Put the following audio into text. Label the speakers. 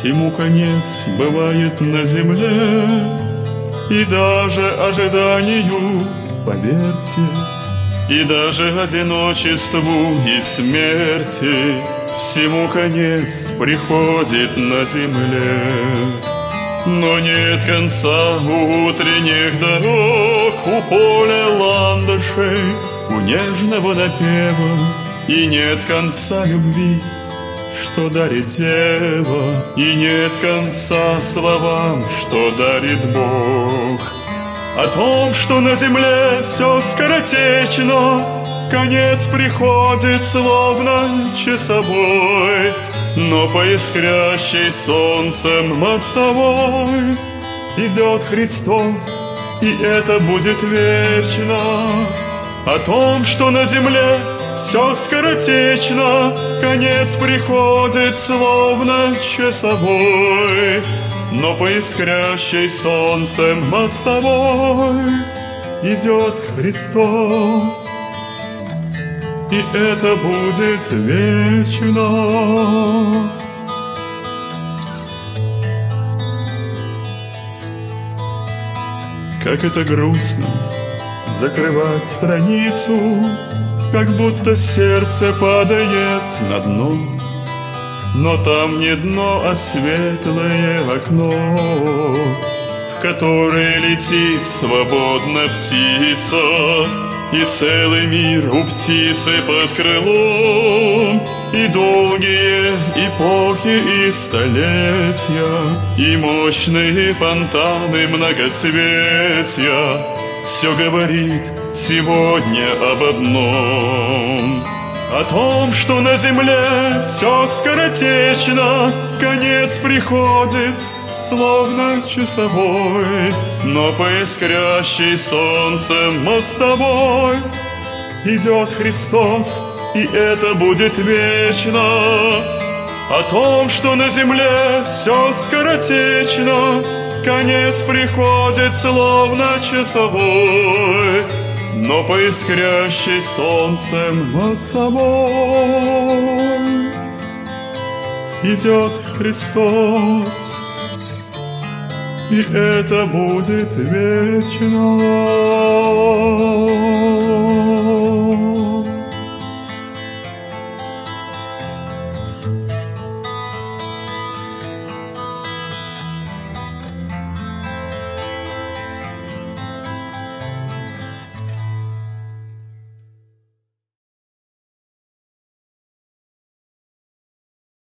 Speaker 1: Всему конец бывает на земле, и даже ожиданию, поверьте, и даже одиночеству и смерти всему конец приходит на земле. Но нет конца у утренних дорог, у поля ландышей, у нежного напева, и нет конца любви, что дарит дева, и нет конца словам, что дарит Бог. О том, что на земле все скоротечно, конец приходит словно часовой, но по искрящей солнцем мостовой идет Христос, и это будет вечно. О том, что на земле все скоротечно, конец приходит словно часовой, но по искрящей солнцем мостовой идет Христос, и это будет вечно. Как это грустно закрывать страницу, как будто сердце падает на дно. Но там не дно, а светлое окно, в которое летит свободно птица, и целый мир у птицы под крылом, и долгие эпохи и столетия, и мощные фонтаны многоцветия. Все говорит сегодня об одном: о том, что на земле все скоротечно, конец приходит словно часовой, но по искрящей солнцем мостовой идет Христос, и это будет вечно. О том, что на земле все скоротечно, конец приходит словно часовой, но по искрящей солнцем мостовой идет Христос, и это будет вечно.